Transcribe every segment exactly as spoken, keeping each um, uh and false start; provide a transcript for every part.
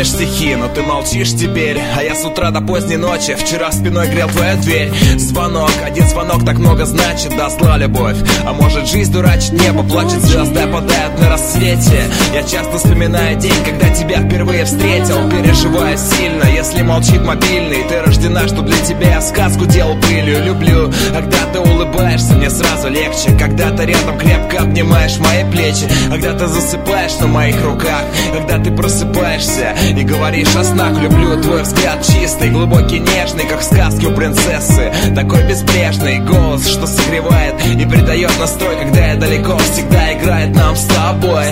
помнишь стихи, но ты молчишь теперь. А я с утра до поздней ночи вчера спиной грел твою дверь. Звонок, один звонок так много значит. Да, зла любовь, а может жизнь дурачит небо. Плачет звезды, опадают на рассвете. Я часто вспоминаю день, когда тебя впервые встретил. Переживаю сильно, если молчит мобильный. Ты рождена, что для тебя я сказку делал пылью. Люблю, когда ты улыбаешься, мне сразу легче. Когда ты рядом крепко обнимаешь мои плечи. Когда ты засыпаешь на моих руках. Когда ты просыпаешься и говоришь о снах. Люблю твой взгляд чистый, глубокий, нежный, как в сказке у принцессы. Такой безбрежный голос, что согревает и придает настрой, когда я далеко. Всегда играет нам с тобой.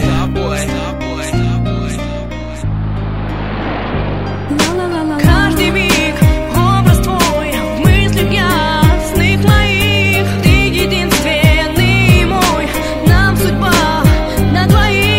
Каждый миг образ твой в мыслях ясных моих. Ты единственный мой, нам судьба на двоих.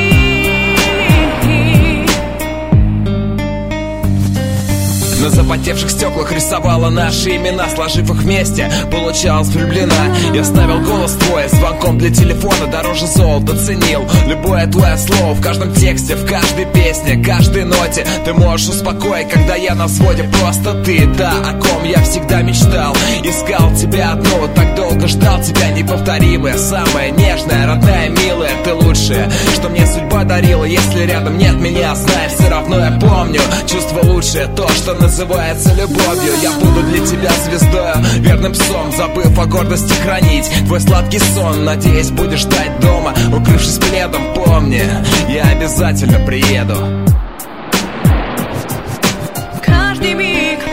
На запотевших стеклах рисовала наши имена. Сложив их вместе, получалась влюблена. Я ставил голос твой звонком для телефона. Дороже золота ценил любое твое слово. В каждом тексте, в каждой песне, каждой ноте. Ты можешь успокоить, когда я на взводе. Просто ты, та, о ком я всегда мечтал. Искал тебя одну, так долго ждал тебя. Неповторимая, самая нежная, родная, милая. Ты лучшая, что мне судьба дарила. Если рядом нет меня, знай, все равно я помню. Чувство лучшее, то, что называется любовью. Я буду для тебя звездою, верным псом, забыв о гордости хранить твой сладкий сон. Надеюсь, будешь ждать дома, укрывшись пледом. Помни, я обязательно приеду. Каждый миг